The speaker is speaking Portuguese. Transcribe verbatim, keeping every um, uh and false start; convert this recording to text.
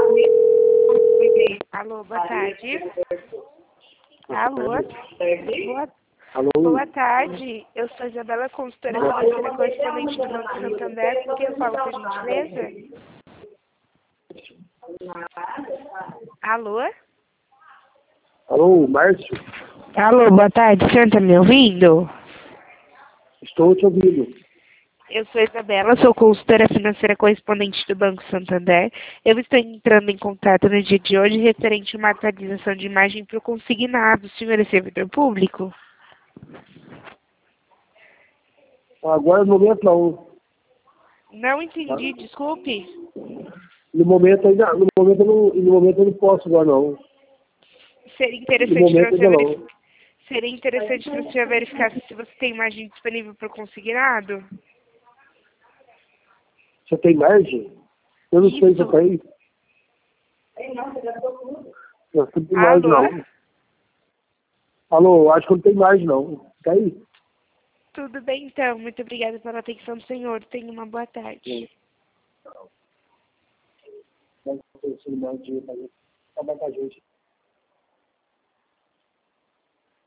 Alô, boa tarde. Alô. Boa, Alô? boa tarde. Eu sou Isabela, consultora financeira correspondente do Banco Santander. Com quem eu falo, por gentileza? Alô? Alô, Márcio? Alô, boa tarde. O senhor está me ouvindo? Estou te ouvindo. Eu sou Isabela, sou consultora financeira correspondente do Banco Santander. Eu estou entrando em contato no dia de hoje referente a uma atualização de imagem para o consignado. O senhor é servidor público? Agora, no momento, não. Não entendi, desculpe. No momento, ainda, no momento, eu não, no momento eu não posso agora, não. Seria No interessante momento, para você ainda verificar. não. Seria interessante para você verificar se você tem imagem disponível para o consignado? Você tem margem? Eu não sei se eu Isso. tenho. Não, você gastou tudo. Não tem mais, Alô? não. Alô, acho que não tem mais, não. Tá aí? Tudo bem, então. Muito obrigada pela atenção do senhor. Tenha uma boa tarde. Não. Não tem mais dinheiro para gente. Trabalhar com a gente.